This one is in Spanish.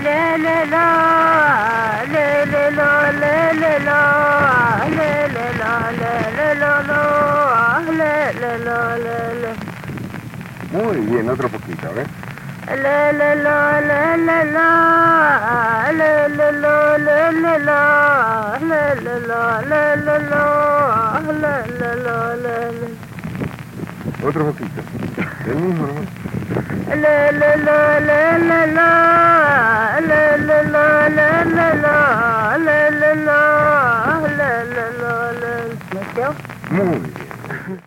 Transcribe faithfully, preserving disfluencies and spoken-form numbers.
le le la, le le la, le le la, le le la, le le la, la, le le la, le le. Muy bien, otro poquito, ¿ves? Le le la, le le la, le le la, le le la, le le la, le le la, le le la, le le. Otro poquito. El mismo, ¿no? Le le la, le le la, le le la, le le la, le le la, le le la, le le. ¿Me quedo? Muy bien.